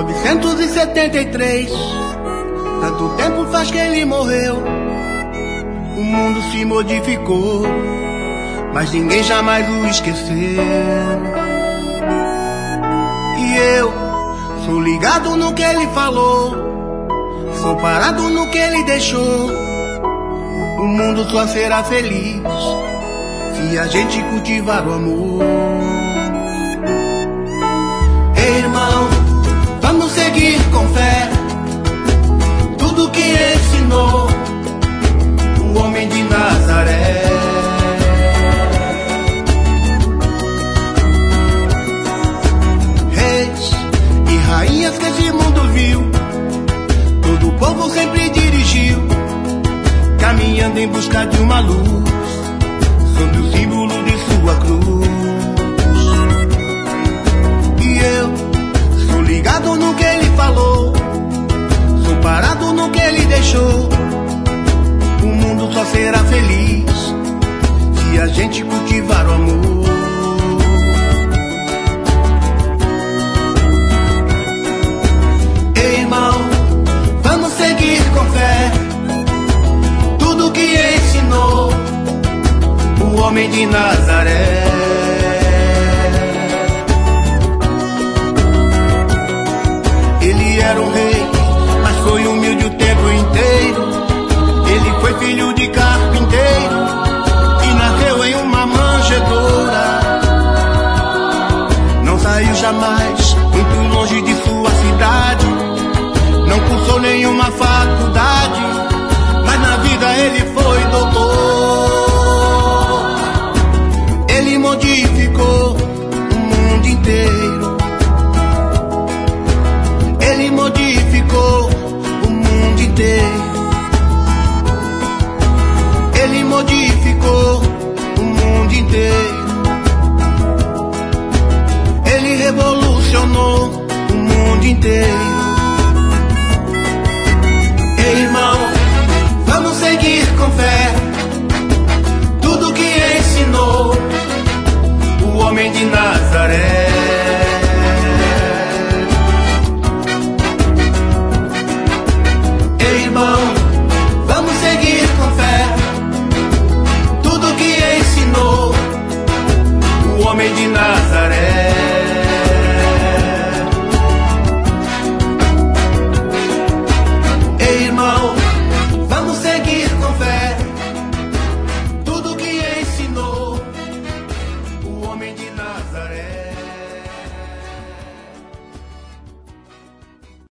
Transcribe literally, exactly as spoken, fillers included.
novecentos e setenta e três, tanto tempo faz que ele morreu. O mundo se modificou, mas ninguém jamais o esqueceu. E eu sou ligado no que ele falou, sou parado no que ele deixou. O mundo só será feliz se a gente cultivar o amor. Ei, irmão, vamos seguir com fé tudo que ensinou o homem de Nazaré. Reis e rainhas que esse mundo viu, todo o povo sempre dirigiu, caminhando em busca de uma luz, sob o símbolo de sua cruz. E eu sou ligado no que ele falou, sou parado no que ele deixou. O mundo só será feliz se a gente cultivar o amor. Ei, irmão, vamos seguir com fé tudo que ensinou o homem de Nazaré. Ele era um rei, mas foi humilde o tempo inteiro. Ele foi filho de carpinteiro e nasceu em uma manjedoura. Não saiu jamais muito longe de sua cidade, não cursou nenhuma faculdade, mas na vida ele foi doutor. Ele modificou o mundo inteiro. Ele modificou o mundo inteiro. Ele modificou o mundo inteiro. Ele revolucionou o mundo inteiro. Ei, irmão, vamos seguir com fé tudo que ensinou o homem de Nazaré. Ei, irmão, vamos seguir com fé tudo que ensinou o homem de Nazaré. Ei, irmão, vamos seguir com fé tudo que ensinou o homem de Nazaré.